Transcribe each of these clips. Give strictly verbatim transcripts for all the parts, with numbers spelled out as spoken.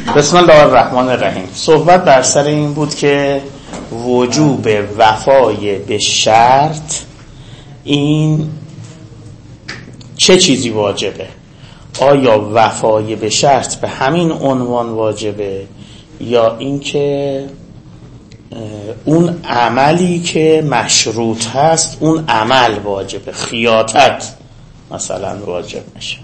بسم الله الرحمن الرحیم. صحبت بر سر این بود که وجوب وفای به شرط این چه چیزی واجبه؟ آیا وفای به شرط به همین عنوان واجبه یا اینکه اون عملی که مشروط هست اون عمل واجبه؟ خیاطت مثلا واجب میشه.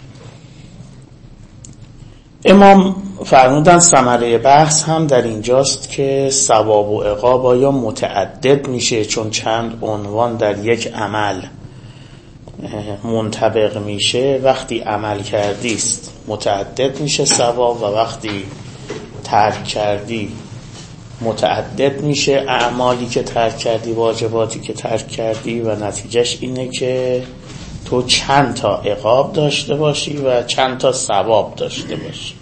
امام فرمودن ثمره بحث هم در اینجاست که ثواب و عقاب آیا متعدد میشه چون چند عنوان در یک عمل منطبق میشه؟ وقتی عمل کردیست متعدد میشه ثواب و وقتی ترک کردی متعدد میشه اعمالی که ترک کردی، واجباتی که ترک کردی و نتیجهش اینه که تو چند تا عقاب داشته باشی و چند تا ثواب داشته باشی.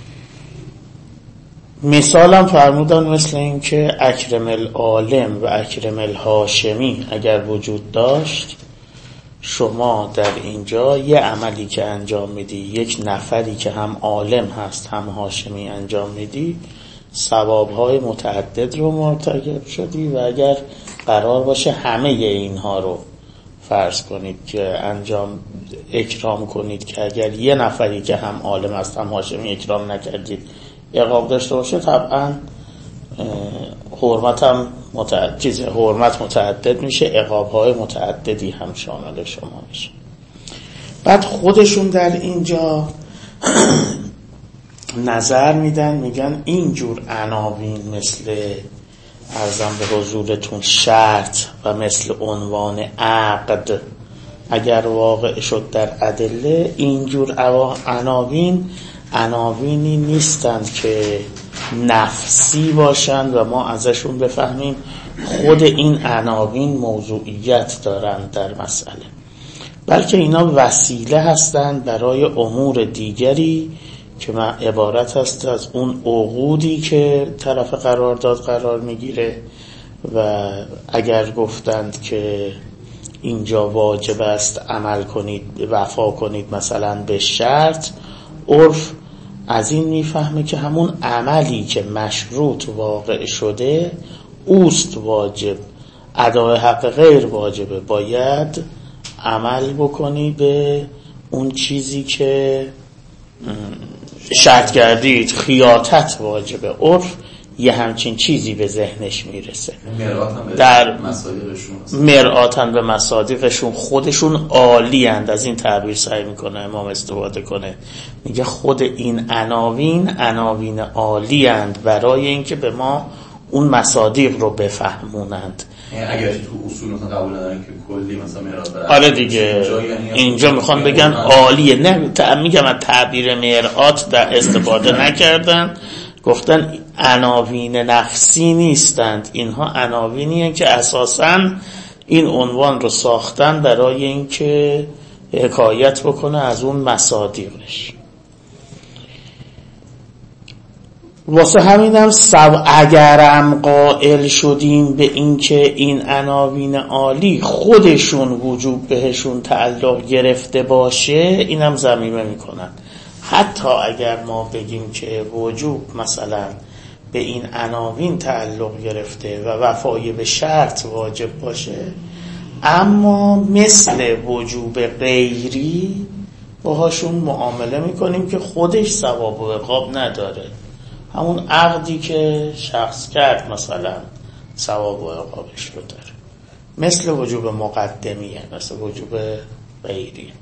مثالم فرمودن مثل این که اکرم العالم و اکرم الهاشمی اگر وجود داشت، شما در اینجا یه عملی که انجام میدی، یک نفری که هم عالم هست هم هاشمی انجام میدی، ثوابهای متعدد رو مرتکب شدی. و اگر قرار باشه همه اینها رو فرض کنید که انجام اکرام کنید که اگر یه نفری که هم عالم است هم هاشمی اکرام نکردید عقاب داشته باشه، طبعا حرمت هم متعدد چیز حرمت متعدد میشه، عقاب‌های متعددی هم شامل شما میشه. بعد خودشون در اینجا نظر میدن، میگن اینجور عناوین مثل ارزم به حضورتون شرط و مثل عنوان عقد اگر واقع شد در ادله، اینجور عناوین عناوینی نیستند که نفسی باشند و ما ازشون بفهمیم خود این عناوین موضوعیت دارند در مسئله، بلکه اینا وسیله هستند برای امور دیگری که من عبارت هست از اون عقودی که طرف قرارداد قرار میگیره. و اگر گفتند که اینجا واجب است عمل کنید، وفا کنید مثلا به شرط، عرف از این میفهمه که همون عملی که مشروط واقع شده اوست واجب، ادای حق غیر واجبه، باید عمل بکنی به اون چیزی که شرط کردید. خیاطت واجبه، عرف یه همچین چیزی به ذهنش میرسه. در مرآتن به مصادیقشون خودشون عالی اند، از این تعبیر سعی میکنه امام استفاده کنه، میگه خود این عناوین عناوین عالی اند برای اینکه به ما اون مصادیق رو بفهمونند. اگر تو اصول مثلا قبول ندارن که کلی مثلا مرآت برای آره دیگه اینجا میخوان بگن عالیه، نه میگم از تعبیر مرآت در استفاده نکردن، گفتن عناوین نفسی نیستند، اینها عناوینی هستند که اساساً این عنوان رو ساختن برای اینکه حکایت بکنه از اون مصادیقش. واسه همینم سو اگرم قائل شدیم به این که این عناوین عالی خودشون وجوب بهشون تعلق گرفته باشه، اینم ضمیمه میکنن. حتی اگر ما بگیم که وجوب مثلا به این عناوین تعلق گرفته و وفای به شرط واجب باشه، اما مثل وجوب غیری باهاشون معامله میکنیم که خودش ثواب و عقاب نداره. همون عقدی که شخص کرد مثلا ثواب و عقابش رو داره، مثل وجوب مقدمیه، مثل وجوب غیریه.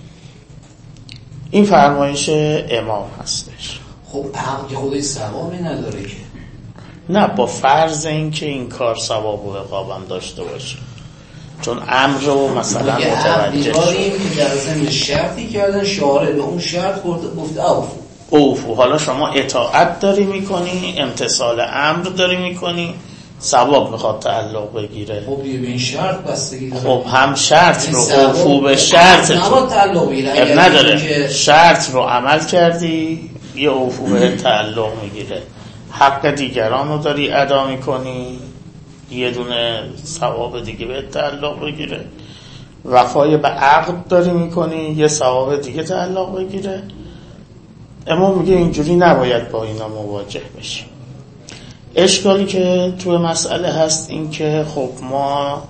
این فرمایش امام هستش. خب عقد که خودش ثوابی نداره که؟ نه، با فرض این که این کار ثواب و عقاب هم داشته باشه، چون امر رو مثلا متوجه شد. عقدی که در ضمن شرطی کردن، شارع به اون شرط گفته اوفو اوفو. حالا شما اطاعت داری میکنی، امتثال امر داری میکنی، ثواب میخواد تعلق بگیره. خب دیگه به این شرط بستگی داره. خب هم شرط رو اوفو به شرط نباید تعلق بگیره، نداره که... شرط رو عمل کردی یه اوفو به تعلق میگیره. حق دیگران رو داری ادا میکنی، یه دونه ثواب دیگه به تعلق بگیره. وفای به عقد داری میکنی، یه ثواب دیگه تعلق بگیره. اما میگه اینجوری نباید با اینا مواجه بشیم. اشکالی که توی مسئله هست این که خب ما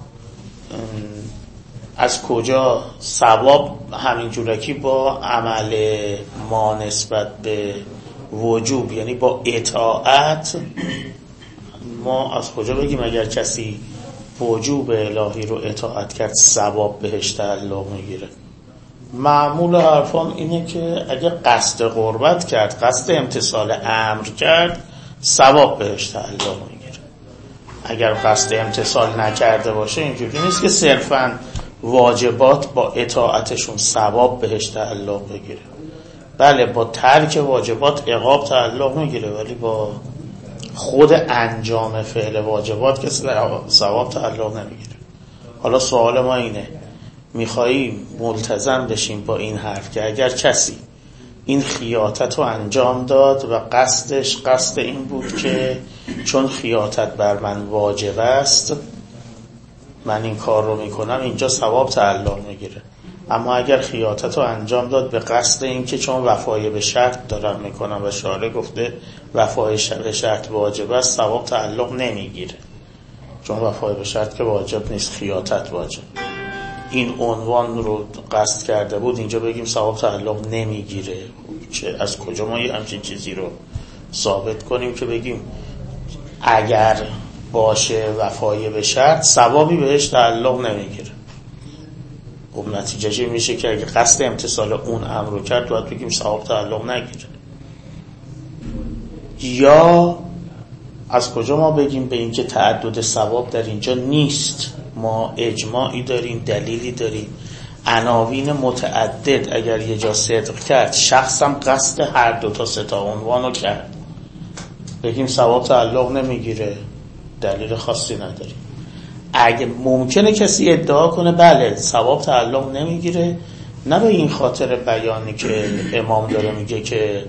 از کجا ثواب همین جورکی با عمل ما نسبت به وجوب، یعنی با اطاعت، ما از کجا بگیم اگر کسی وجوب الهی رو اطاعت کرد ثواب بهش تعلق میگیره؟ معمول حرفام اینه که اگه قصد قربت کرد، قصد امتثال امر کرد، ثواب بهش تعلق میگیره. اگر قصد امتثال نکرده باشه اینجوری نیست که صرفاً واجبات با اطاعتشون ثواب بهش تعلق بگیره. بله با ترک واجبات عقاب تعلق میگیره، ولی با خود انجام فعل واجبات کسی ثواب تعلق نمیگیره. حالا سوال ما اینه، میخواییم ملتزم بشیم با این حرف که اگر کسی این خیاطت رو انجام داد و قصدش قصد این بود که چون خیاطت بر من واجب است من این کار رو میکنم، اینجا ثواب تعلق میگیره. اما اگر خیاطت رو انجام داد به قصد این که چون وفای به شرط دارم میکنم و شارع گفته وفای به شرط واجب است، ثواب تعلق نمیگیره، چون وفای به شرط که واجب نیست، خیاطت واجب. این عنوان رو قصد کرده بود، اینجا بگیم ثواب تعلق نمیگیره. چه از کجا ما یه همچین چیزی رو ثابت کنیم که بگیم اگر باشه وفای به شرط ثوابی بهش تعلق نمیگیره؟ خب نتیجه چی میشه که اگه قصد امتثال اون امر رو کرد باید بگیم ثواب تعلق نگیره. یا از کجا ما بگیم به این که تعدد ثواب در اینجا نیست؟ ما اجماعی داریم، دلیلی داریم، عناوین متعدد اگر یه جا صدق کرد، شخصم قصد هر دو تا سه تا عنوان رو کرد، بگیم ثواب تعلق نمیگیره؟ دلیل خاصی نداریم. اگه ممکنه کسی ادعا کنه بله ثواب تعلق نمیگیره، نه به این خاطر بیانی که امام داره میگه که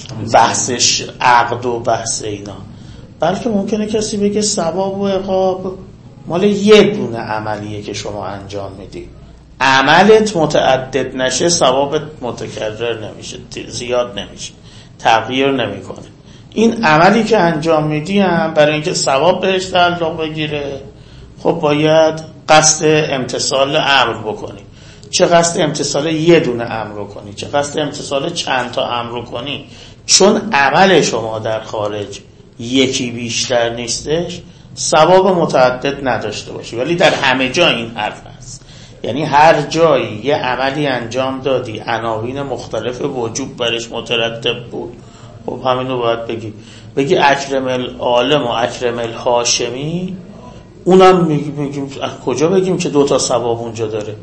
بحثش عقد و بحث اینا، بلکه ممکنه کسی بگه ثواب و عقاب مال یه دونه عملیه که شما انجام میدی، عملت متعدد نشه ثوابت متکرر نمیشه، زیاد نمیشه، تغییر نمیکنه. این عملی که انجام میدی هم برای اینکه ثواب بهش تعلق بگیره خب باید قصد امتثال امر بکنی. چه قصد امتثال یه دونه امر کنی، چه قصد امتثال چند تا امر کنی، چون عمل شما در خارج یکی بیشتر نیستش ثواب متعدد نداشته باشی. ولی در همه جا این حرف هست، یعنی هر جایی یه عملی انجام دادی عناوین مختلف وجوب برش مترتب بود، خب همینو باید بگی. بگی اکرم العالم و اکرم الهاشمی، اونم میگیم از کجا بگیم که دوتا ثواب اونجا داره؟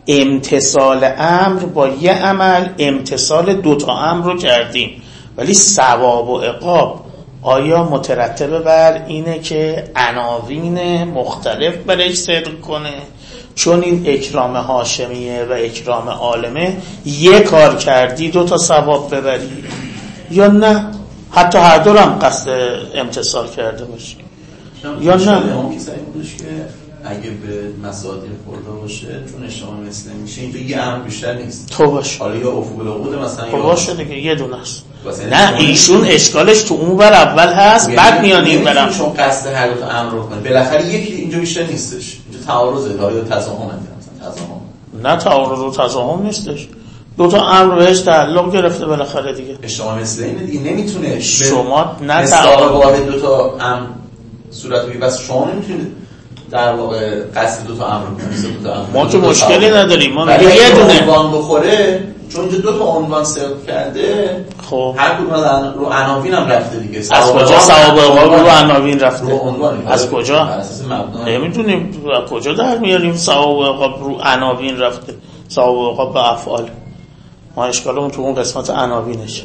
امتثال امر با یه عمل امتثال دوتا امر رو کردیم، ولی ثواب و عقاب آیا مترتب بر اینه که عناوین مختلف برش صدق کنه؟ چون این اکرام هاشمیه و اکرام عالمه یه کار کردی دوتا ثواب ببری، یا نه حتی هر دو هم قصد امتثال کرده باشی، یا نه اون کسایی بودش که اگه به مصادیق خورده باشه چون اجتماع مثل میشه اینجا یه امر بیشتر نیست تو باشه، حالا یا افق العقود مثلا تو باشه دیگه یه دونه است. نه ایشون اشکالش تو اون بر اول هست، بعد میان این برم چون قصد هر دو تا امر رو کنه بالاخره یکی اینجا بیشتر نیستش، اینجا تعارضه یا تضاهمه، مثلا تضاهم. نه تعارض و تضاهم نیستش، دو تا امر بهش تعلق گرفته بالاخره دیگه. اجتماع مثل اینه دیگه، نمیتونه شما نه تعارض واحد دو تا امر صورت بگیره، بس شما نمیتونید در واقع قصد دو تا امر کنید. دو تا امر ما که مشکلی نداریم، ما میگیم یه دونه عنوان بخوره چون دو تا عنوان صرف کرده، خب هر کدوم از رو عناوین هم رفته دیگه. از کجا ثواب عقاب رو عناوین رفته؟ رو عنوان از کجا؟ بر اساس مبنا نمیدونیم از کجا در میاریم ثواب عقاب رو عناوین رفته، ثواب عقاب به افعال. ما اشکالمون تو اون قسمت عناوینش.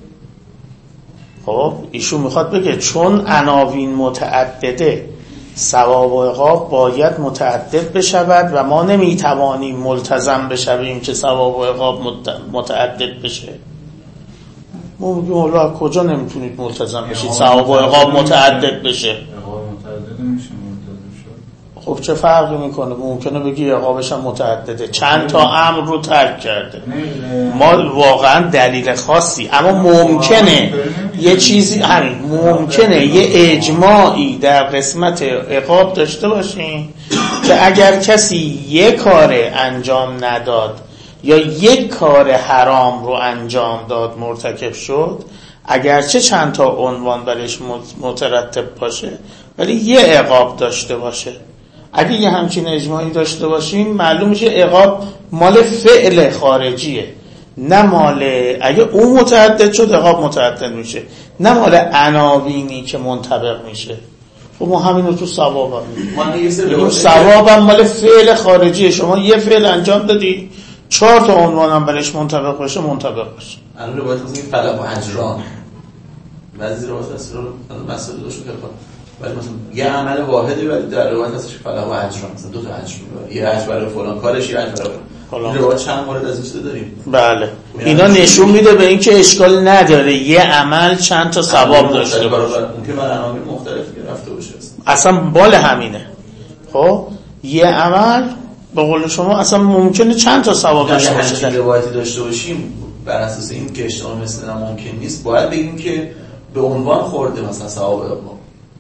خب ایشون میخواد بگه چون عناوین متعدده ثواب و عقاب باید متعدد بشود و ما نمیتوانیم ملتزم بشویم که ثواب و عقاب متعدد بشه. ما میگیم حالا کجا نمیتونید ملتزم بشید ثواب و عقاب متعدد بشه؟ عقاب متعدد نمیشه ملتزم خب چه فرقی میکنه؟ ممکنه بگی عقابش هم متعدده، چند تا امر رو ترک کرده، ما واقعا دلیل خاصی، اما ممکنه یه چیزی همین ممکنه یه اجماعی در قسمت عقاب داشته باشیم که اگر کسی یک کار انجام نداد یا یک کار حرام رو انجام داد مرتکب شد، اگرچه چند تا عنوان برش مترتب باشه ولی یه عقاب داشته باشه. اگه یه همچین اجماعی داشته باشیم معلوم میشه عقاب مال فعل خارجیه، نه مال اگه اون متعدد شد عقاب متعدد میشه، نه مال عناوینی که منطبق میشه. خب ما همین رو تو ثواب هم میگیم، ثواب هم مال فعل خارجیه. شما یه فعل انجام دادی چهار تا عنوان هم برش منطبق باشه منطبق باشه. الان روایت هست این فلح و اجران، بعضی روایت هست رو مسئله داشت که ولی مثلا یه عمل واحده ولی در روایت هستش فلح و اجران، مثلا دو تا اجر میبره، یه اجر برای فلان کارش، یه اجر برای فلان. روایت چند مورد از این داریم. بله اینا نشون میده به این که اشکال نداره یه عمل چند تا ثواب داشته باشه، ممکن بر عناوین مختلف رفته باشه، اصلا بال همینه. خب یه عمل به قول شما اصلا ممکنه چند تا ثواب داشته باشه. اگه روایتی داشته باشیم بر اساس این که اشتباه مثل ممکن نیست، باید بگیم که به عنوان خورده مثلا ثواب عقاب،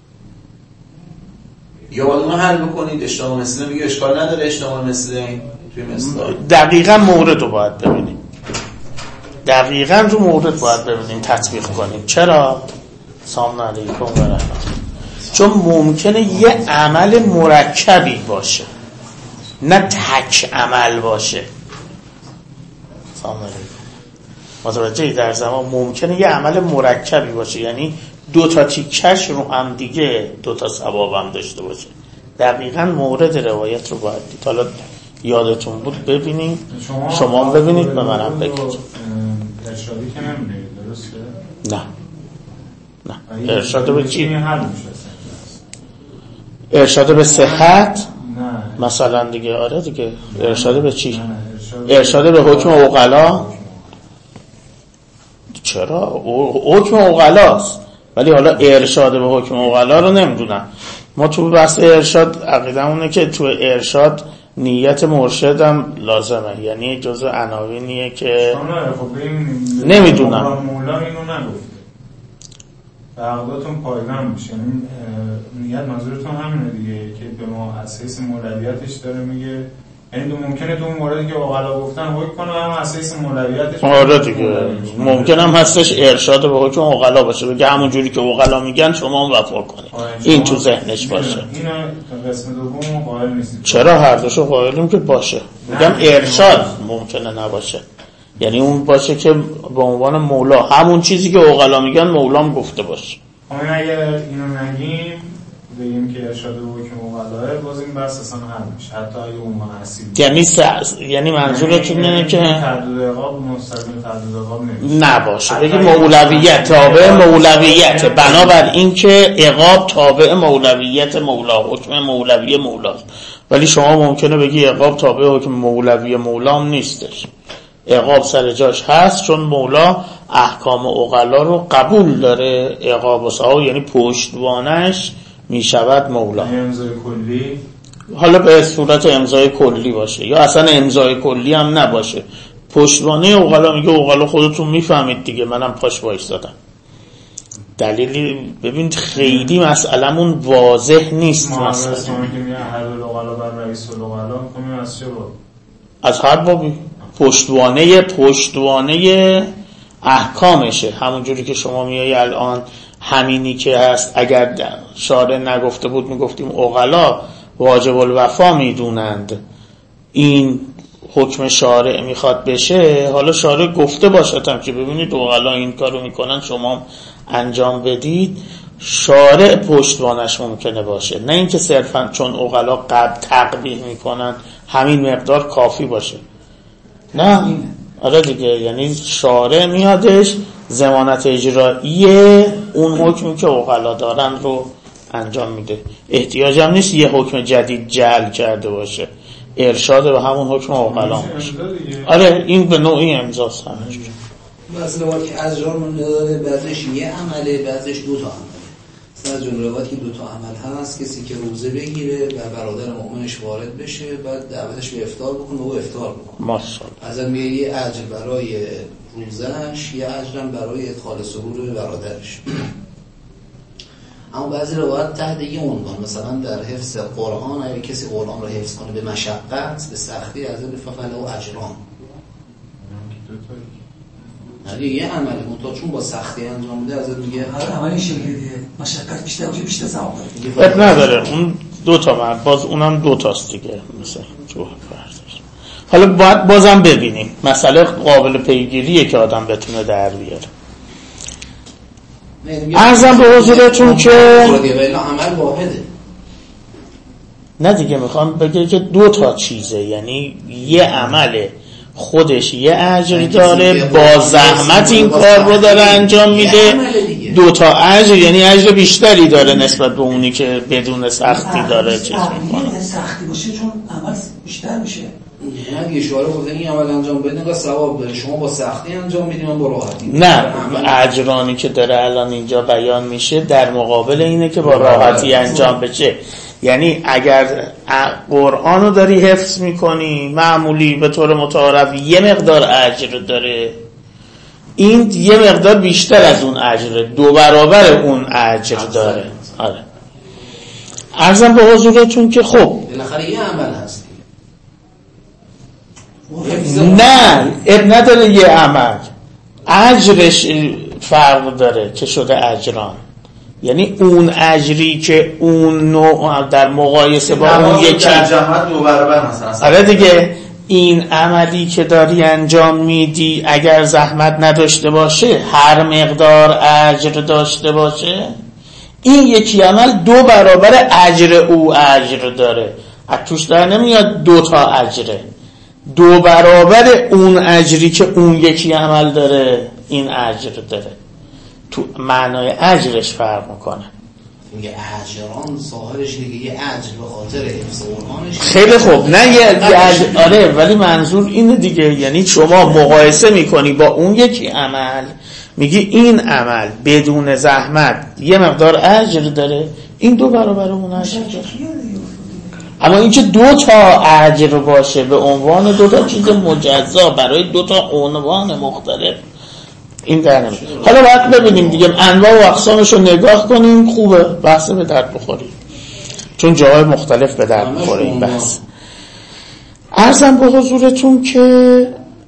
یا باید اونو حل بکنید. اشتباه مثل میگه اشکال نداره، اشتباه مثل این توی مثل دقیقاً مورد رو باید ببینیم، دقیقاً رو مورد باید ببینیم تطبیق کنیم. چرا؟ سلام علیکم و رحمت. چون ممکنه یه عمل مرکبی باشه نه تک عمل باشه. سلام علیکم. متوجهی؟ در زمان ممکنه یه عمل مرکبی باشه، یعنی دو تا تیکش رو هم دیگه دو تا ثواب هم داشته باشه. دقیقاً مورد روایت رو باید دید. حالا یادتون بود ببینید، شما, شما ببینید به منم بگید. ارشادی که نمیدید درسته؟ نه نه. ارشاد به چی؟ ارشاد به صحت؟ نه مثلا دیگه. آره دیگه. ارشاد به چی؟ ارشاد به حکم عقلا. چرا؟ حکم عقلاست، ولی حالا ارشاد به حکم عقلا رو نمیدونم. ما تو بحث ارشاد عقیدمونه که تو ارشاد نیت مرشد هم لازمه، یعنی جزء عناوینیه که نمیدونم. مولا اینو نگفته و عقداتون پایبند بشه، یعنی نیت منظورتون همینه دیگه که به ما اساس مولویتش داره میگه، یعنی دو ممکنه تو اون موردی که عقلا گفتن حکم کنه هم اساس مولویتش. آره دیگه ممکن هم هستش ارشاد به حکم عقلا باشه، بگه همون جوری که عقلا میگن شما هم وفا کنید. این تو ذهنش باشه. اینا قسم دوم قائل نیستیم. چرا؟ هر دوشو قائلیم که باشه. میگم ارشاد ممکنه نباشه، یعنی اون باشه که به عنوان مولا همون چیزی که عقلا میگن مولام گفته باشه. اما اگه اینو نگیم بگیم که ارشاد به حکم عقلاه، باز این بحث اصلا حل میشه، حتی اگه اون محسیب یعنی سعز... یعنی منظورتون اینه که تعدد عقاب مستقیم تعدد عقاب نباشه، بگی مولویت تابع مولویت، بنابر این که عقاب تابع مولویت مولا، حکم مولوی مولاست. ولی شما ممکنه بگی عقاب تابع حکم مولوی مولام نیستش، عقاب سر جاش هست، چون مولا احکام عقلا رو قبول داره. عقاب و سها یعنی پشتوانش میشود مولا. امضای کلی حالا به صورت امضای کلی باشه یا اصلا امضای کلی هم نباشه، پشتوانه عقلا میگه عقلا خودتون میفهمید دیگه، منم پاش وایسادم. دلیلی ببینید خیلی مسئله‌مون واضح نیست. مثلا که میگه هر عقلا بر رئیس العقلا میگه از چه باب؟ از هر بابی. پشتوانه پشتوانه احکامشه، همون جوری که شما میای الان همینی که هست اگر شارع نگفته بود میگفتیم عقلا واجب الوفا میدونند، این حکم شارع میخواد بشه، حالا شارع گفته باشد که ببینید عقلا این کارو میکنن شما انجام بدید، شارع پشتوانش ممکنه باشه، نه اینکه صرفا چون عقلا قبل تقبیح میکنن همین مقدار کافی باشه. نه آره دیگه، یعنی شارع میادش ضمانت اجرایی اون حکمی که عقلا دارن رو انجام میده، احتیاج هم نیست یه حکم جدید جعل کرده باشه، ارشاد به همون حکم عقلا باشه. آره این به نوعی امضاست همینجوری. مثلا وقتی که اجرامون داره بعضش یه عمله بعضش دو تا عمله، از جمله روایت که دو تا عمل هست، کسی که روزه بگیره و برادر مؤمنش وارد بشه بعد دعوتش به افطار بکنه و افطار بکنه، ماشاءالله ازم میگه یه اجر برای روزهش، یه اجرم برای ادخال سرور برادرش. اما بعضی روایت تحت یه عنوان، مثلا در حفظ قرآن اگه کسی قرآن رو حفظ کنه به مشقت به سختی از این فله و اجران، یعنی یه عمل منتها چون با سختی انجام میده ازت میگه هر عملی شکلیه مشقت بیشتر میشه بیشتر ثواب داره. اب نداره اون دو تا من باز اونم دو تاست دیگه مثلا جو فرضش. حالا باید بازم ببینیم مسئله قابل پیگیریه که آدم بتونه در بیاره. عرضم به حضورتون که عمل واحده. نه دیگه میخوام بگه که دو تا چیزه، یعنی یه عمله خودش یه اجر داره، با زحمت این کار رو داره انجام میده، دو تا اجر یعنی اجر بیشتری داره نسبت به اونی که بدون سختی داره چیز میکنه. سختی باشه چون عمل بیشتر میشه. نه دیگه شعار گفته این عمل انجام بده نگاه ثواب داره، شما با سختی انجام میدی من با راحتی. نه اجرانی که داره الان اینجا بیان میشه در مقابل اینه که با راحتی انجام بشه. یعنی اگر قرآن رو داری حفظ میکنی معمولی به طور متعارف یه مقدار اجر داره، این یه مقدار بیشتر از اون اجر، دو برابر اون اجر داره. آره عرضم به حضورتون که خب بالاخره یه عمل هست. نه اب نداره یه عمل، اجرش فرق داره که شده اجران، یعنی اون اجری که اون نوع در مقایسه با اون یکی جماعت دو برابر مثلا. آره دیگه این عملی که داری انجام میدی اگر زحمت نداشته باشه هر مقدار اجر داشته باشه، این یکی عمل دو برابر اجر او اجر داره، از توش در نمیاد دو تا اجره، دو برابر اون اجری که اون یکی عمل داره این اجر داره، تو معنای اجرش فرق میکنه. میگه اجران صاحبش دیگه یه اجر به خاطر حفظ قرآنش. خیلی خوب نه یه اجر آره، ولی منظور اینه دیگه، یعنی شما مقایسه میکنی با اون یکی عمل میگی این عمل بدون زحمت یه مقدار اجر داره، این دو برابر اون اجر داره. اما اینکه دو تا اجر باشه به عنوان دو تا چیز مجزا برای دو تا عنوان مختلف این در نمیاد. حالا باید ببینیم دیگه انواع و اقسامش رو نگاه کنیم، خوبه بحث به درد بخوریم چون جاهای مختلف به درد بخوره این بحث. عرضم به حضورتون که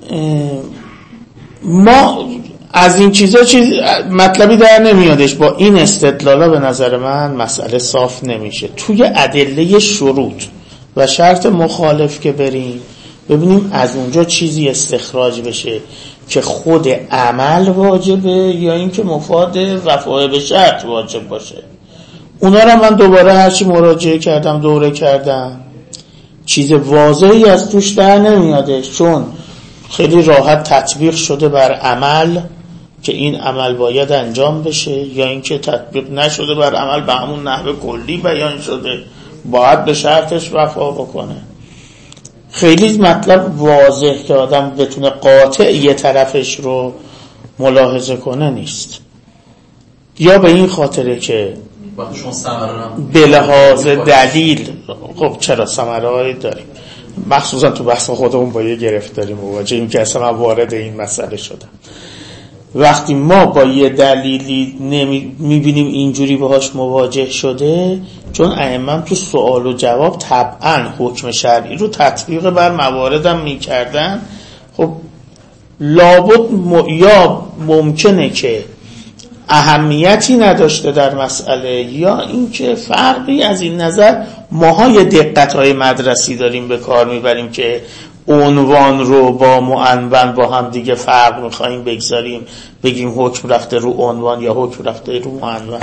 ما از این چیزا چیز مطلبی در نمیادش، با این استدلالا به نظر من مسئله صاف نمیشه. توی ادله شروط و شرط مخالف که بریم ببینیم از اونجا چیزی استخراج بشه که خود عمل واجبه یا اینکه مفاد وفای به شرط واجب باشه. اونا رو من دوباره هرچی مراجعه کردم دوره کردم چیز واضحی از توش در نمیادش، چون خیلی راحت تطبیق شده بر عمل که این عمل باید انجام بشه، یا اینکه تطبیق نشده بر عمل به همون نحوه کلی بیان شده باید به شرطش وفا بکنه. خیلی مطلب واضح که آدم بتونه قاطع یه طرفش رو ملاحظه کنه نیست، یا به این خاطره که به لحاظ دلیل خب چرا ثمره‌ای داریم، مخصوصا تو بحث خودمون با یه گرفتاری مواجهیم که اصلا وارد این مسئله شدم. وقتی ما با یه دلیلی میبینیم اینجوری باهاش مواجه شده، چون ائمه تو سوال و جواب طبعا حکم شرعی رو تطبیق بر مواردم میکردن، خب لابد م... یا ممکنه که اهمیتی نداشته در مسئله، یا اینکه فرقی از این نظر ماها یه دقت‌های مدرسی داریم به کار میبریم که عنوان رو با معنون با هم دیگه فرق میخواییم بگذاریم، بگیم حکم رفته رو عنوان یا حکم رفته رو معنون.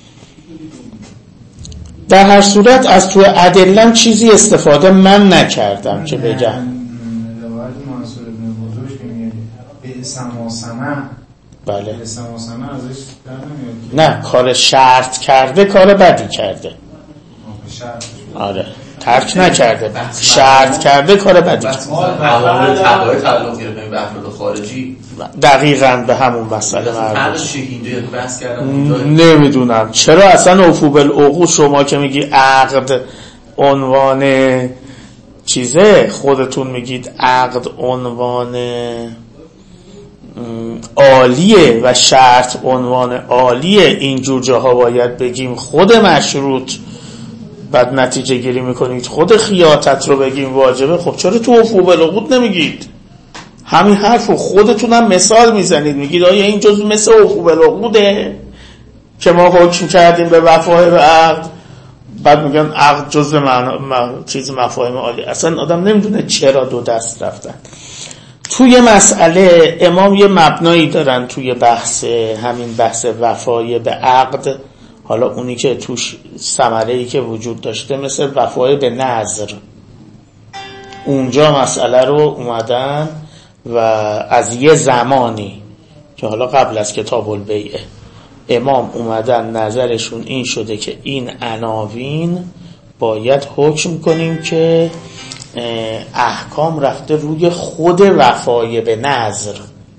در هر صورت از تو ادلم چیزی استفاده من نکردم که بگم. روایت منصور ابن بزرگ که میگه به سما سمع، بله به سما سمع ازش در نمیاد. نه کار شرط کرده کار بدی کرده. شرط آره ترک نکرده، شرط کرده کار بدی کرده. عوامل تبعی تعلق گرفت به افراد خارجی دقیقاً به همون مسئله مربوط بحث کردم. نمیدونم چرا اصلا اوفو بالعقود شما که میگی عقد عنوان چیزه، خودتون میگید عقد عنوان عالیه و شرط عنوان عالیه، اینجور جاها باید بگیم خود مشروط، بعد نتیجه گیری میکنید خود خیاطت رو بگیم واجبه. خب چرا تو اوفو بالعقود نمیگید؟ همین حرف رو خودتون هم مثال میزنید، میگید آیا این جزء مثل اوفو بالعقوده که ما حکم کردیم به وفای به عقد، بعد میگن عقد جزء من... چیز مفاهیم عالی. اصلا آدم نمیدونه چرا دو دست رفتن توی مسئله. امام یه مبنایی دارن توی بحث همین بحث وفای به عقد، حالا اونی که توش ثمره‌ای که وجود داشته مثل وفای به نذر، اونجا مسئله رو اومدن و از یه زمانی که حالا قبل از کتاب البیعه امام اومدن نظرشون این شده که این عناوین باید حکم کنیم که احکام رفته روی خود وفای به نذر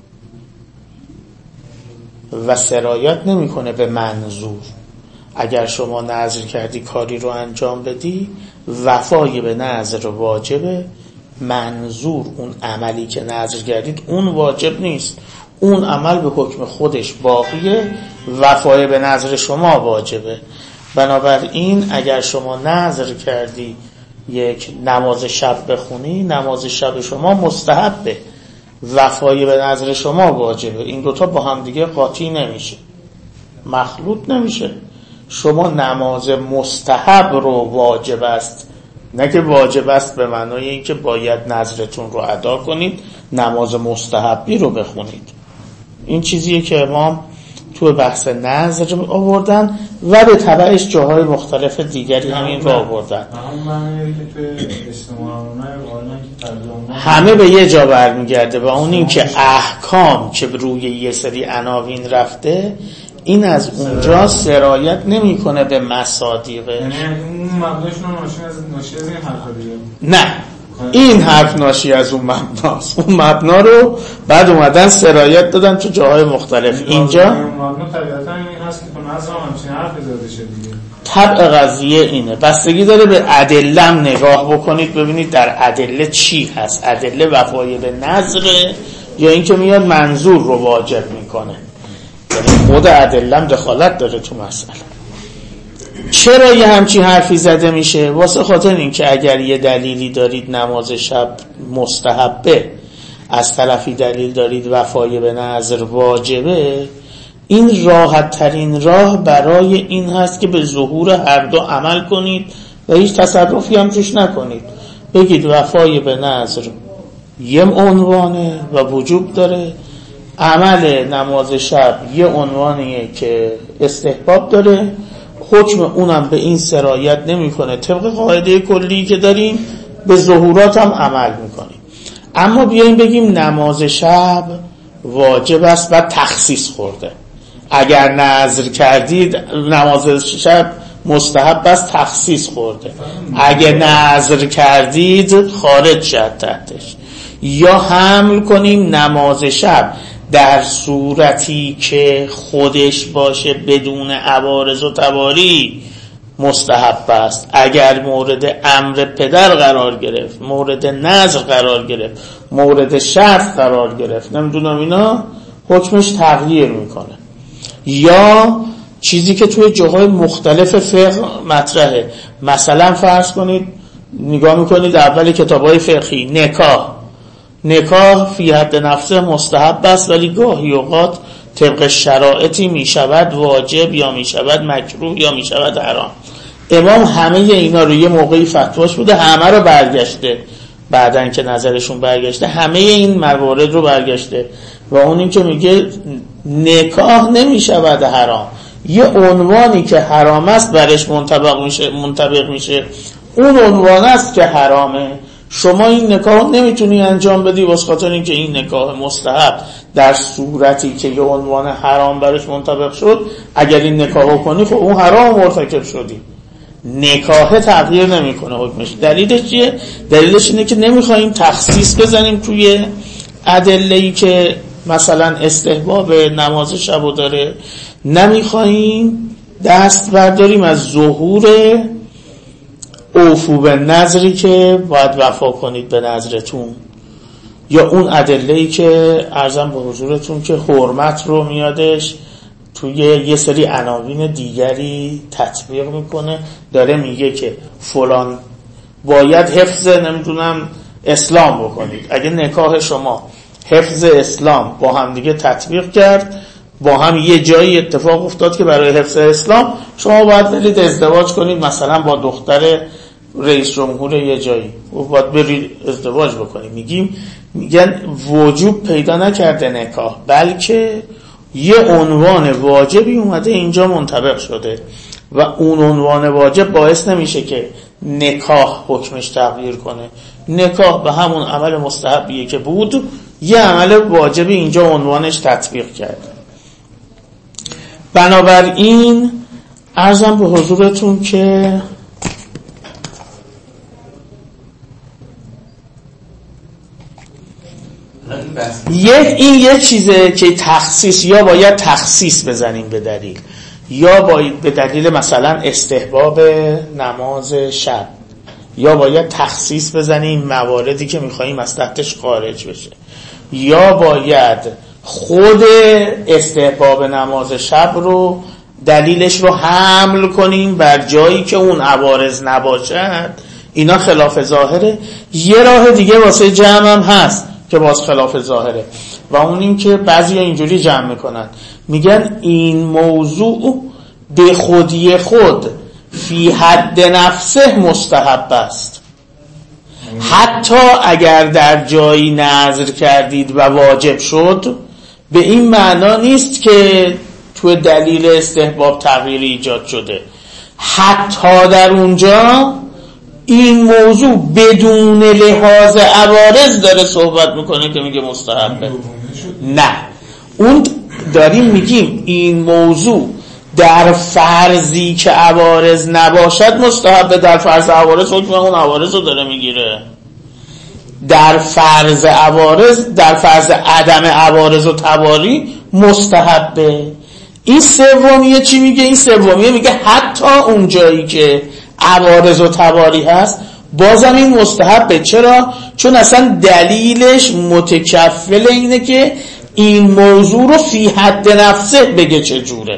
و سرایت نمیکنه به منظور. اگر شما نذر کردی کاری رو انجام بدی، وفای به نذر واجبه، منظور اون عملی که نذر کردید اون واجب نیست، اون عمل به حکم خودش باقیه، وفای به نذر شما واجبه. بنابراین اگر شما نذر کردی یک نماز شب بخونی، نماز شب شما مستحبه، وفای به نذر شما واجبه. این دوتا با هم دیگه قاطی نمیشه، مخلوط نمیشه. شما نماز مستحب رو واجب است، نه که واجب است به معنای این که باید نذرتون رو ادا کنید نماز مستحبی رو بخونید. این چیزیه که امام تو بحث نذر آوردن و به تبعش جاهای مختلف دیگری همین رو آوردن. همه به یه جا برمیگرده و اون این که احکام که روی یه سری عناوین رفته، این از اونجا سرایت نمیکنه به مصادیقه. یعنی اون مبناشون ناشی از ناشی از این حرف دیگه؟ نه، این حرف ناشی از اون مبناست. اون مبنا رو بعد اومدن سرایت دادن تو جاهای مختلف. اینجا مبنا طبیعتا این هست که تو نظر همچین حرف زده شه دیگه. طبع قضیه اینه، بستگی داره به ادله نگاه بکنید ببینید در ادله چی هست. ادله وفای به نذر یا این که میاد منظور رو واجب میکنه، یعنی خود ادله دخالت داره تو مسئله. چرا یه همچین حرفی زده میشه؟ واسه خاطر این که اگر یه دلیلی دارید نماز شب مستحبه، از طرفی دلیل دارید وفای به نذر واجبه، این راحت ترین راه برای این هست که به ظهور هر دو عمل کنید و هیچ تصرفی هم توش نکنید. بگید وفای به نذر یه عنوانه و وجوب داره، عمل نماز شب یه عنوانیه که استحباب داره، حکم اونم به این سرایت نمی کنه، طبق قاعده کلی که داریم به ظهورات هم عمل میکنیم. اما بیاییم بگیم نماز شب واجب است و تخصیص خورده، اگر نذر کردید نماز شب مستحب است تخصیص خورده، اگر نذر کردید خارج شد تحتش. یا حمل کنیم نماز شب در صورتی که خودش باشه بدون عوارض و تواری مستحب است، اگر مورد امر پدر قرار گرفت، مورد نذر قرار گرفت، مورد شرط قرار گرفت، نمیدونم اینا حکمش تغییر میکنه. یا چیزی که توی جاهای مختلف فقه مطرحه، مثلا فرض کنید نگاه میکنید اول کتابای فقهی، نکاح نکاح فی حد نفسه مستحب است، ولی گاهی اوقات طبق شرایطی میشود واجب یا میشود مکروه یا میشود حرام. امام همه اینا رو یه موقعی فتواش بوده، همه رو برگشته، بعدن که نظرشون برگشته همه این موارد رو برگشته و اون این که میگه نکاح نمیشود حرام، یه عنوانی که حرام است برش منطبق میشه منطبق میشه اون عنوان است که حرامه. شما این نکاح نمیتونی انجام بدی واسه خاطر اینکه این نکاح مستحب در صورتی که یه عنوان حرام برش منطبق شد، اگر این نکاحو کنی خب اون حرام مرتکب شدی. نکاح تغییر نمیکنه حکمش. دلیلش چیه؟ دلیلش اینه که نمیخوایم تخصیص بزنیم توی ادله‌ای که مثلا استحباب نماز شب داره، نمیخواهیم دست برداریم از ظهور اوفو به نظری که باید وفا کنید به نظرتون، یا اون ادله‌ای که عرضم به حضورتون که حرمت رو میادش توی یه سری عناوین دیگری تطبیق میکنه، داره میگه که فلان باید حفظ نمیدونم اسلام بکنید. اگه نکاح شما حفظ اسلام با هم دیگه تطبیق کرد، با هم یه جایی اتفاق افتاد که برای حفظ اسلام شما باید برید ازدواج کنید مثلا با دختر رئیس جمهور یه جایی و باید برید ازدواج بکنید، میگیم میگن وجوب پیدا نکرده نکاح، بلکه یه عنوان واجبی اومده اینجا منطبق شده و اون عنوان واجب باعث نمیشه که نکاح حکمش تغییر کنه. نکاح به همون عمل مستحبیه که بود، یه عمل واجبی اینجا عنوانش تطبیق کرده. بنابراین عرضم به حضورتون که یه این یه چیزه که تخصیص، یا باید تخصیص بزنیم به دلیل، یا باید به دلیل مثلا استحباب نماز شب، یا باید تخصیص بزنیم مواردی که میخواییم از تحتش خارج بشه، یا باید خود استحباب نماز شب رو دلیلش رو حمل کنیم بر جایی که اون عوارض نباشد. اینا خلاف ظاهره. یه راه دیگه واسه جمع هم هست که باز خلاف ظاهره و اون این که بعضی ها اینجوری جمع میکنن، میگن این موضوع به خودی خود فی حد نفسه مستحب است، حتی اگر در جایی نذر کردید و واجب شد، به این معنا نیست که تو دلیل استحباب تغییری ایجاد شده، حتی در اونجا این موضوع بدون لحاظ عوارض داره صحبت میکنه که میگه مستحبه. نه، اون داریم میگیم این موضوع در فرضی که عوارض نباشد مستحبه، در فرض عوارض حکم اون عوارض رو داره میگیره. در فرض عوارض، در فرض عدم عوارض و تواری مستحبه. این سومیه چی میگه؟ این سومیه میگه حتی اون جایی که عوارض و تواری هست بازم این مستحبه. چرا؟ چون اصلا دلیلش متکفل اینه که این موضوع رو فی حد نفسه بگه چجوره.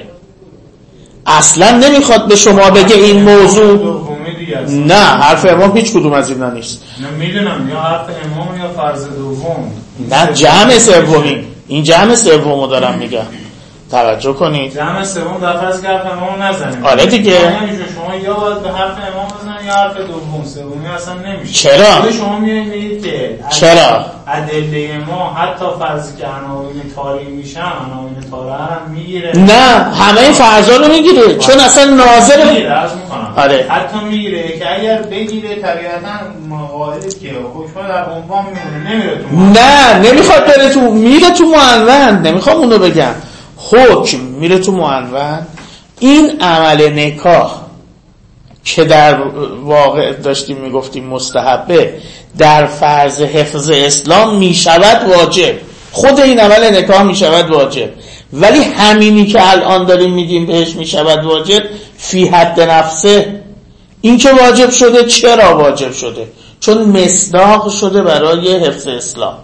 اصلا نمیخواد به شما بگه این موضوع، نه حرف امام هیچ کدوم از اینا نیست. نه میدونم، یا حرف امام یا فرض دوم. نه جمع سومی، این جمع سومو دارم میگم، توجه کنید. جمع سوم در فرض که حرف امام نزنید. آره دیگه. شما یا باید به حرف امام بزنید یا حرف دوم، سومی اصلا نمیشه. چرا؟ شما میگید که چرا؟ ادله ما حتی فرضی که عناوین طاری میشن، عناوین طاره هم میگیره. نه، همه این فرضا رو میگیره، چون اصلا ناظر میگیره. عرض میکنم آره. حتی میگیره که اگر بگیره طبیعتا مقاعده که حکم در عنوان میمونه، نمیره تو معون. نه نمیخواد بره تو، میره تو معون. نمیخوام اونو بگم، حکم میره تو معون. این عمل نکاح که در واقع داشتیم میگفتیم مستحبه، در فرض حفظ اسلام میشود واجب. خود این عمل نکاح میشود واجب، ولی همینی که الان داریم میگیم بهش میشود واجب فی حد نفسه. این که واجب شده، چرا واجب شده؟ چون مصداق شده برای حفظ اسلام،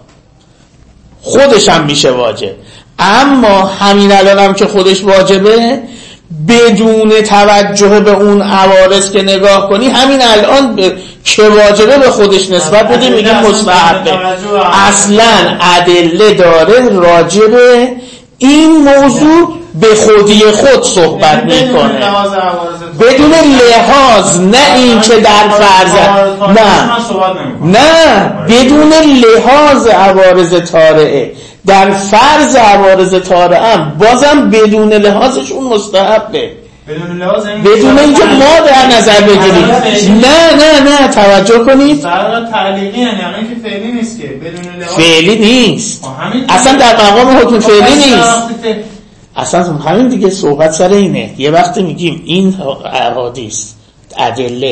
خودش هم میشه واجب. اما همین الان هم که خودش واجبه، بدون توجه به اون عوارض که نگاه کنی، همین الان ب... که واجبه به خودش نسبت بده میگیم مستحبه. اصلا ادله داره راجبه این موضوع به خودی خود صحبت میکنه، بدون لحاظ، نه این که در فرض، نه نه بدون لحاظ عوارض طارئه. در فرض عوارض طارئه هم بازم بدون لحاظش اون مستحبه، بدون لحاظ بدون اینکه ما در نظر بگیریم. نه نه نه توجه کنید، فرق تعلیقی یعنی همین که فعلی نیست، که بدون لحاظ فعلی نیست، اصلا در مقام حکم فعلی نیست. اصلا همین دیگه صحبت سر اینه. یه وقتی میگیم این احادیث ادله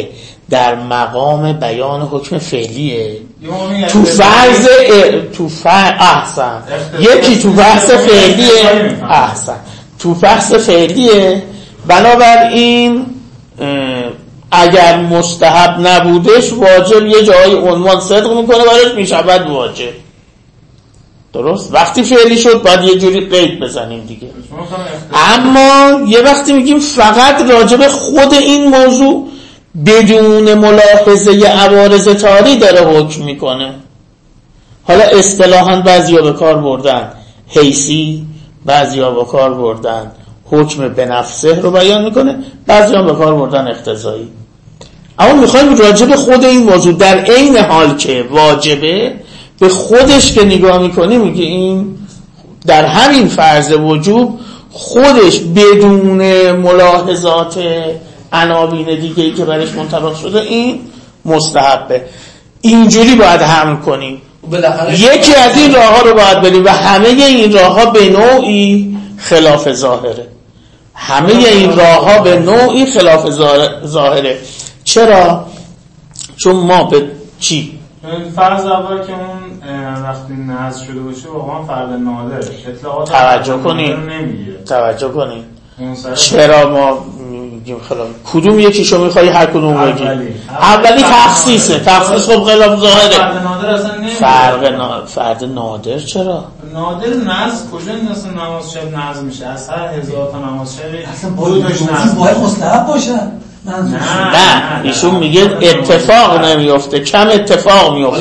در مقام بیان حکم فعلیه. تو فرض تو فرض احسن یکی تو بحث فعلیه احسن تو بحث فعلیه. بنابراین اگر مستحب نبودش واجب یه جایی عنوان صدق میکنه براش میشود واجب. درست؟ وقتی فعلی شد باید یه جوری قید بزنیم دیگه. اما یه وقتی میگیم فقط راجب خود این موضوع بدون ملاحظه عوارض طاری داره حکم میکنه. حالا اصطلاحاً بعضیا به کار بردن حیثی، بعضیا به کار بردن حکم به نفسه رو بیان میکنه، بعضیا به کار بردن اقتضایی. اما میخوایم راجب خود این موضوع در عین حال که واجبه به خودش که نگاه میکنی میگه این در همین فرض وجوب خودش بدون ملاحظات عناوین دیگه‌ای که برش منطبق شده این مستحبه. اینجوری باید حمل کنیم. یکی از این راه ها رو باید بریم و همه این راه ها به نوعی خلاف ظاهره. همه این راه ها به نوعی خلاف ظاهره. چرا؟ چون ما به چی؟ فرض اول که اون وقتی نحذف شده باشه واقعا فرد نادر اطلاعات توجه کنین توجه کنین چرا ما میگیم خلاف کدوم یکیشو میخوای هر کدوم بگی؟ اولی, اولی تخصیصه. تخصیص خب خلاف ظاهره. فرد نادر اصلا نمیگه. فرد نا... فرد نادر چرا؟ نادر نزد کجا اصلا نماز شب نزد میشه؟ از هر هزار تا نماز شب اصلا باید مستحب باشه. نه نه ایشون میگه اتفاق نمیفته، کم اتفاق میفته.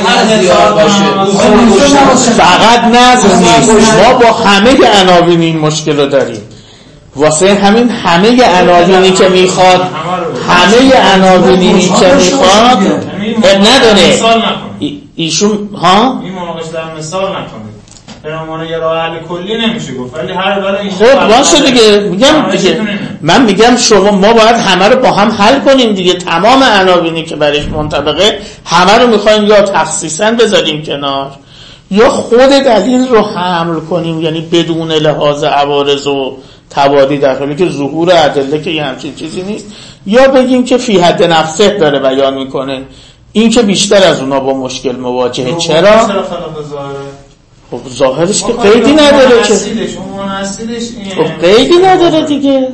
فقط نظر نیست. ما با همه عناوین این مشکل رو داریم. واسه همین همه عناوینی که میخواد همه عناوینی که میخواد نداره ایشون ها این مناقشه در مثال نکنید. به عنوان یه راه حل کلی نمیشه گفت، ولی هر بله این خب باشه دیگه. میگم دیگه من میگم شما ما باید همه رو با هم حل کنیم دیگه. تمام عناوینی که برش منطبقه همه رو میخوایم یا تخصیصا بذاریم کنار یا خود دلیل رو حمل کنیم، یعنی بدون لحاظ عوارض و تبادی، در حالی که ظهور ادله که یه همچین چیزی نیست، یا بگیم که فی حد نفسه داره بیان میکنه. این که بیشتر از اونا با مشکل مواجهه. چرا؟ خب ظاهرش که قیدی نداره که خب قیدی نداره دیگه.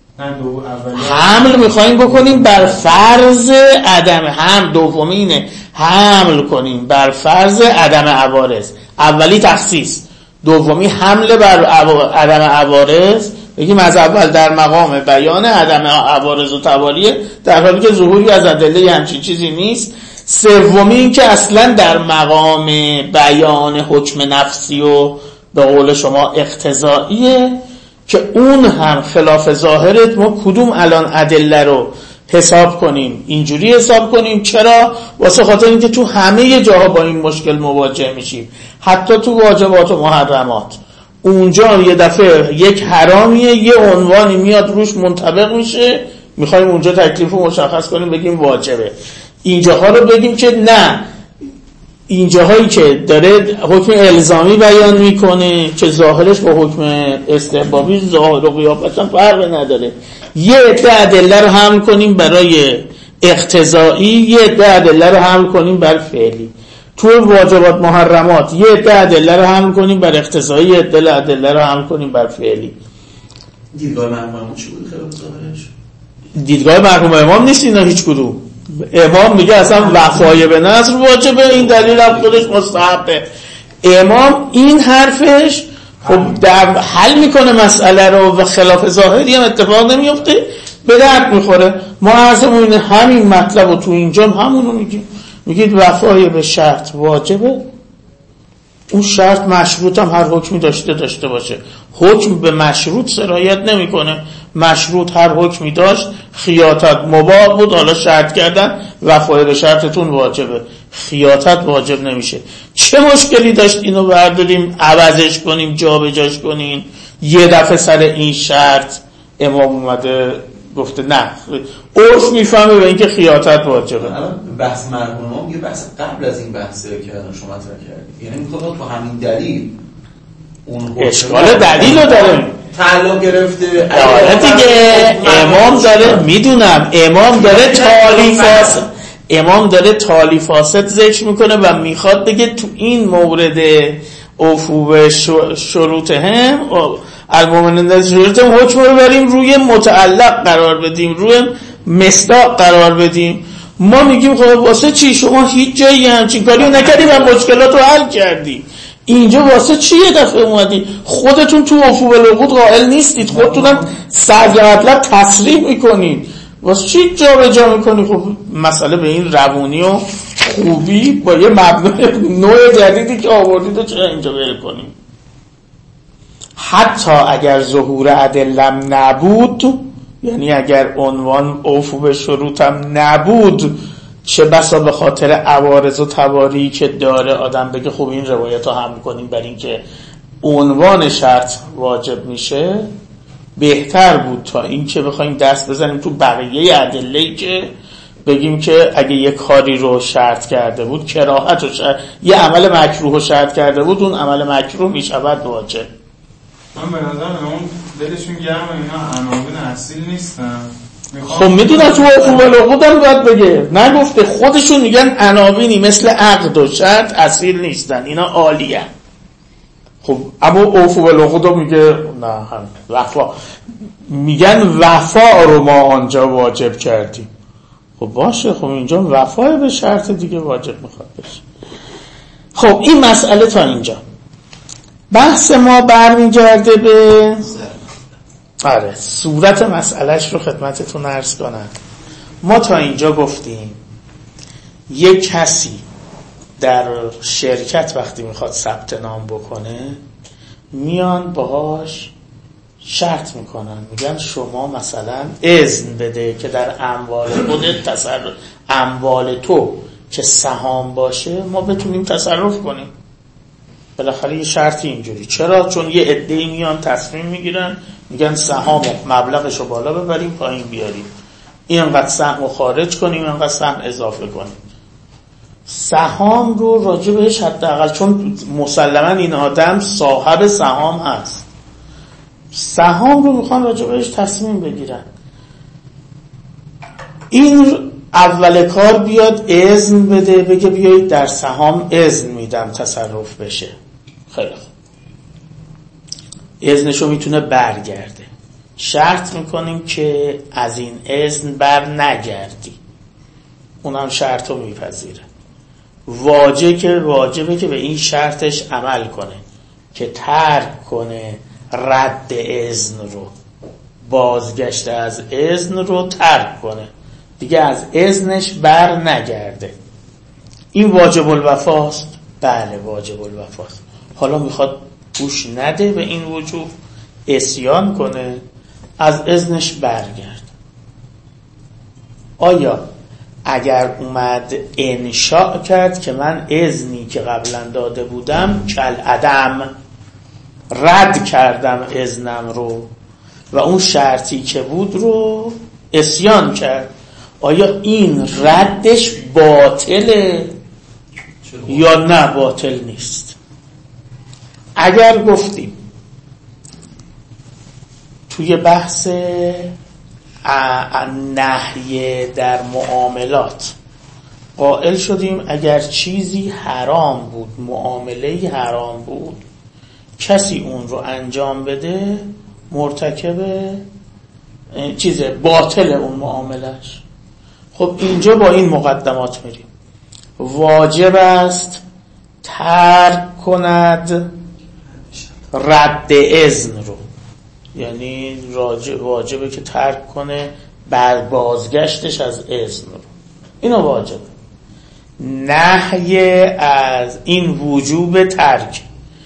حمل میخواییم بکنیم بر فرض عدم هم دومینه حمل کنیم بر فرض عدم عوارض. اولی تخصیص، دومی حمله بر عدم عوارض. بگیم از اول در مقام بیان عدم عوارض و توالیه، در حالی که ظهوری از ادله همچین چیزی نیست. سومی این که اصلا در مقام بیان حکم نفسی و به قول شما اقتضاییه که اون هم خلاف ظاهرت. ما کدوم الان ادله رو حساب کنیم؟ اینجوری حساب کنیم. چرا؟ واسه خاطر اینکه تو همه جاها با این مشکل مواجه میشیم، حتی تو واجبات و محرمات. اونجا یه دفعه یک حرامیه یه عنوانی میاد روش منطبق میشه، میخوایم اونجا تکلیف رو مشخص کنیم بگیم واجبه. اینجاها رو بگیم که نه، اینجاهایی که داره حکم الزامی بیان میکنه که ظاهرش با حکم استحبابی ظاهر و قیافت هم فرق نداره، یه عده ادله رو حمل کنیم برای اقتضایی، یه عده ادله رو حمل کنیم بر فعلی. تو واجبات محرمات یه عده ادله رو حمل کنیم بر اقتضایی، یه عده ادله رو حمل کنیم بر فعلی. دیدگاه مرحوم چی بود خلاف ظاهرش؟ دیدگاه مرحوم امام نیست اینا هیچ کدوم. امام میگه اصلا وفای به نظر واجبه، این دلیل هم خودش مستحبه. امام این حرفش خب در حل میکنه مسئله رو و خلاف ظاهری هم اتفاق نمیفته، به درد میخوره. ما عرضمون همین مطلب و تو اینجا همونو میگیم. میگید وفای به شرط واجبه، اون شرط مشروط هم هر حکمی داشته داشته باشه. حکم به مشروط سرایت نمیکنه. مشروط هر حکمی داشت، خیاطت مباح بود، حالا شرط کردن وفای به شرطتون واجبه، خیاطت واجب نمیشه. چه مشکلی داشت اینو برداریم عوضش کنیم جابجاش کنیم؟ یه دفعه سر این شرط امام اومده گفته نه، عرف میفهمه به اینکه خیاطت واجبه. بحث مرحوم یه بحث قبل از این بحثه که الان شما مطرح کردید، یعنی میخواد تو همین دلیل اون اشکال دلیل رو داره تعلق گرفته. آره دیگه، امام داره میدونم امام داره تالی فاسد امام داره تالی فاسد ذکر میکنه و میخواد بگه تو این مورد اوفو به شروط هم المؤمنین شروط هم حکم رو بریم روی متعلق قرار بدیم، روی مصداق قرار بدیم. ما میگیم خب واسه چی شما هیچ جایی همچین کاری رو نکردی و مشکلات رو حل کردی، اینجا واسه چی یه دفعه اومدی خودتون تو اوفو بالعقود قائل نیستید، خودتونم سرگ مطلب تصریح میکنید، واسه چی جا به جا میکنی؟ خب مسئله به این روونی و خوبی با یه مبنای نوع جدیدی که آوردید و چرا اینجا بره کنیم؟ حتی اگر ظهور ادلم نبود، یعنی اگر عنوان اوفو به شروطم نبود، چه بسا به خاطر عوارض و تواری که داره آدم بگه خب این روایت رو هم کنیم بر این که عنوان شرط واجب میشه، بهتر بود تا این که بخوایم دست بزنیم تو بقیه ادله‌ای که بگیم که اگه یه کاری رو شرط کرده بود، کراهت رو شرط، یه عمل مکروه رو شرط کرده بود، اون عمل مکروه میشود واجب. من به نظر اون دلشون گرم اینا عناوین اصیل نیستن. خب میدونم تو اوفو بالعقود هم باید بگه، نگفته خودشون میگن عناوینی مثل عقد و شرط اصیل نیستن، اینا عالیه. خب اما اوفو بالعقود رو میگه نه هم وفا، میگن وفا رو ما آنجا واجب کردیم. خب باشه، خب اینجا وفای به شرط دیگه واجب میخواد بشه. خب این مسئله تا اینجا. بحث ما برمیگرده به آره صورت مسئلهش رو خدمتتون عرض کنم. ما تا اینجا گفتیم یک کسی در شرکت وقتی میخواد ثبت نام بکنه میان باهاش شرط میکنن، میگن شما مثلا اذن بده که در اموال خودت تصرف، اموال تو که سهام باشه ما بتونیم تصرف کنیم. بالاخره یه شرطی اینجوری. چرا؟ چون یه عده‌ای میان تصمیم میگیرن میگن سهام مبلغشو بالا ببریم پایین بیاریم، اینقدر سهم رو خارج کنیم اینقدر سهم اضافه کنیم. سهام رو راجع بهش حداقل، چون مسلما این آدم صاحب سهام هست، سهام رو میخوان راجع بهش تصمیم بگیرن. این اول کار بیاد اذن بده، بگه بیایید در سهام اذن میدم تصرف بشه. خیلی خوب، اذنشو میتونه برگرده. شرط میکنیم که از این اذن بر نگردی، اونم شرطو میپذیره. واجب که واجبه که به این شرطش عمل کنه که ترک کنه رد اذن رو، بازگشت از اذن رو ترک کنه، دیگه از اذنش بر نگرده. این واجب الوفاست؟ بله واجب الوفاست. حالا میخواد گوش نده به این وجوب، عصیان کنه، از اذنش برگرد. آیا اگر اومد انشاء کرد که من اذنی که قبلا داده بودم کل عدم، رد کردم اذنم رو و اون شرطی که بود رو عصیان کرد، آیا این ردش باطله یا نه باطل نیست؟ اگر گفتیم توی بحث نهی در معاملات قائل شدیم اگر چیزی حرام بود، معامله‌ای حرام بود، کسی اون رو انجام بده مرتکب چیز باطل اون معاملش. خب اینجا با این مقدمات میریم. واجب است ترک کند رد اذن رو، یعنی واجبه که ترک کنه بر بازگشتش از اذن رو، اینو واجبه. نهی از این وجوب ترک،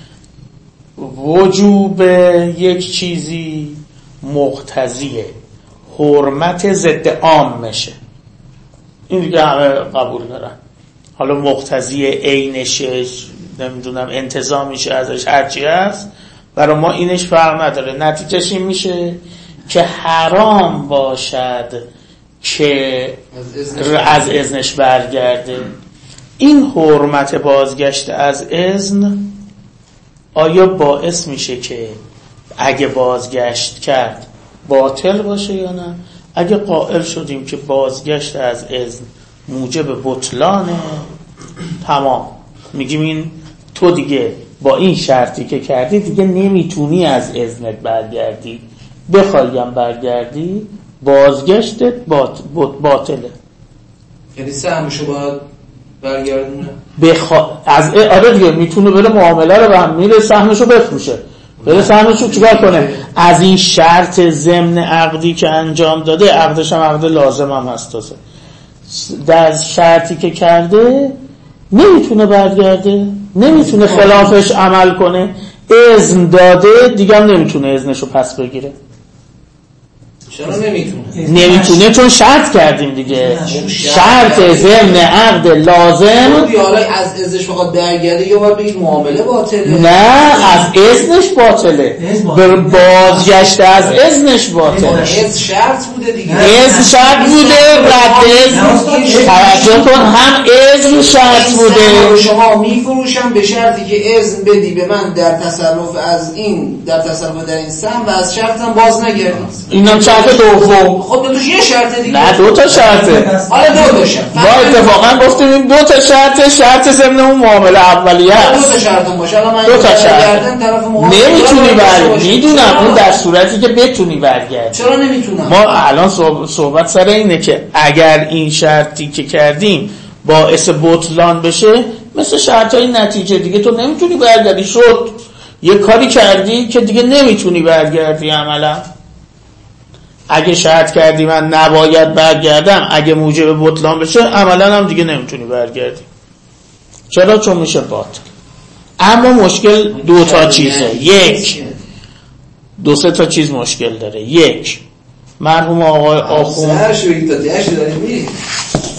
وجوب یک چیزی مقتضیه حرمت ضد عام میشه، این دیگه همه قبول دارن. حالا مقتضی عینشه، نمیدونم انتظامیشه، ازش هرچی هست، برای ما اینش فرق نداره. نتیجهش این میشه که حرام باشد که از اذنش برگرده. این حرمت بازگشت از اذن آیا باعث میشه که اگه بازگشت کرد باطل باشه یا نه؟ اگه قائل شدیم که بازگشت از اذن موجب بطلانه، تمام، میگیم این تو دیگه با این شرطی که کردی دیگه نمیتونی از اذنت برگردی، بخوایم برگردی بازگشتت باطله. یعنی سهمشو باید برگردونه؟ بخوا... از آره دیگه میتونه بره معامله رو به هم میره سهمشو بفروشه، بره سهمشو چیکار کنه؟ از این شرط ضمن عقدی که انجام داده، عقدش هم عقد لازم هم هست، تازه در شرطی که کرده نمیتونه برگرده، نمیتونه خلافش عمل کنه، اذن داده دیگه هم نمیتونه اذنشو پس بگیره. چرا نمیتونه؟ نمیتونه چون شرط کردیم دیگه، شرط ضمن عقد لازم. حالا از اذنش بخواد برگرده یا باید بگید معامله باطله؟ نه، از اذنش باطله، بر بازگشت از اذنش باطله. اذن شرط بوده دیگه، اذن شرط بوده، رد اذن توجه کن، هم اذن شرط بوده. شما میفروشم به شرطی که اذن بدی به من در تصرف از این، در تصرف در این سهم و از شرطم باز نگردی. اینم شرط دوم. خب دوش یه شرط دیگه. نه دو تا شرطه. حالا دو تا شرط. ما اتفاقا گفتیم این دو تا شرط، شرط ضمن اون معامله اولیه است. دو تا شرط باشه. حالا من دو تا شرط. نمیتونی برگردی. میدونم اون در صورتی که بتونی برگردی. چرا نمیتونم؟ ما الان صحبت سر اینه که اگر این شرطی که کردیم باعث بطلان بشه، مثل شرطای نتیجه دیگه تو نمیتونی برگردی، شد یه کاری کردی که دیگه نمیتونی برگردی عملا. اگه شرط کردی من نباید برگردم، اگه موجب بطلان بشه عملا هم دیگه نمیتونی برگردی. چرا؟ چون میشه باطل. اما مشکل دو تا چیزه. یک، دو سه تا چیز مشکل داره. یک، مرحوم آقای آخوند